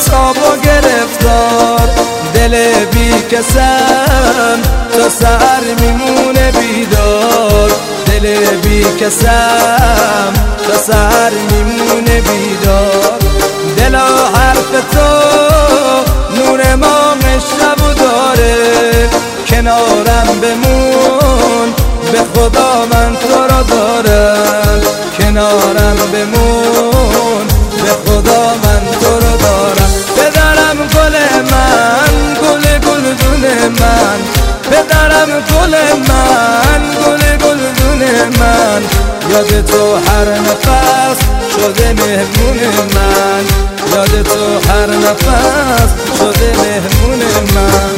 تاب و گرفتار، دل بی کسم تا سحر میمونه بیدار، دل بی کسم تا سحر میمونه بیدار. دلا حرف تو نور ماه شب و داره، کنارم بمون به خدا من تو را دارم، کنارم بمون به خدا من تو را دارم. پدرم گل من، گل گلدون من، پدرم گل من، گل گلدون من، یاد تو هر نفس شده مهمون من، یاد تو هر نفس شده مهمون من.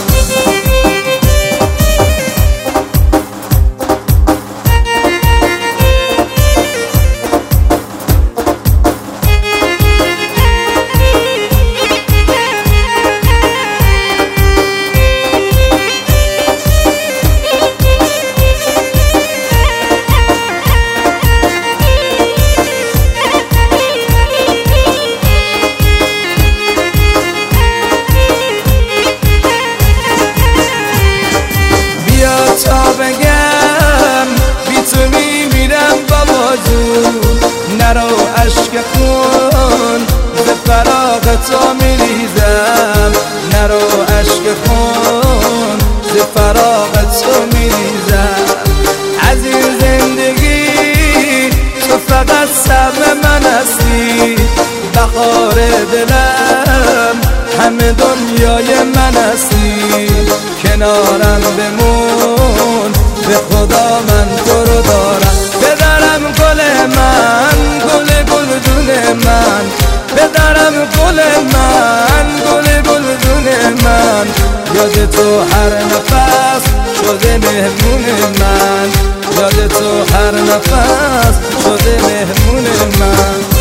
تا بگم بی تو میمیرم بابا جون، نرو عشق خون به فراغ تو میریزم، نرو عشق خون به فراغ تو میریزم. از این زندگی تو فقط سبب من هستی، بهار دلم همه دنیای من هستی، کنارم بمون به خدا من تو رو دارم. پدرم گل من، گل گلدون من، پدرم گل من، گل گلدون من، یاد تو هر نفس شده مهمون من، یاد تو هر نفس شده مهمون من.